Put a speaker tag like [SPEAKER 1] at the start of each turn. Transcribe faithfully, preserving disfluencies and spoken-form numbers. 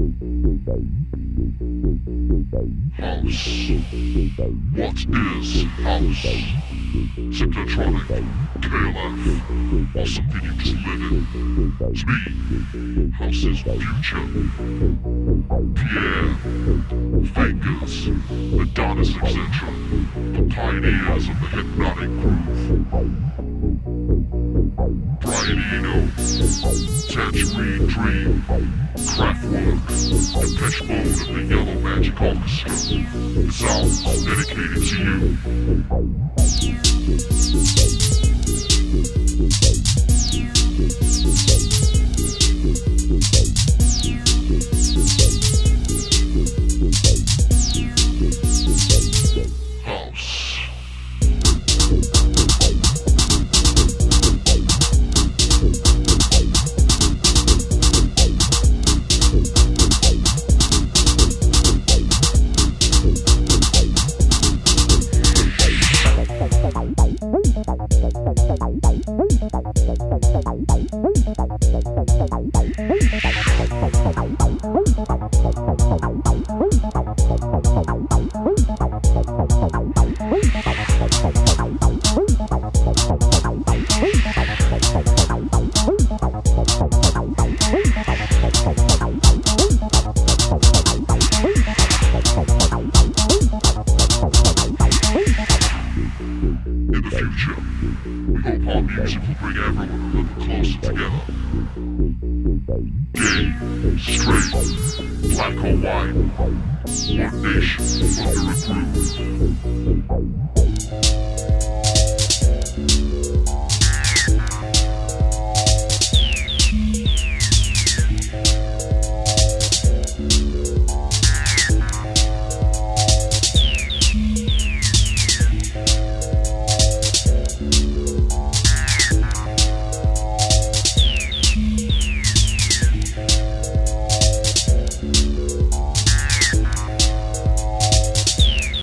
[SPEAKER 1] What is house? Technotronic, K L F, or something you just live in? To me, house is future. Pierre, Vegas, Adonis, et cetera. The pioneers of the hypnotic groove. Brian Eno, Tangerine Dream, Kraftwerk, Depeche Mode, and the Yellow Magic Orchestra. This album is dedicated to you. One nation under a groove.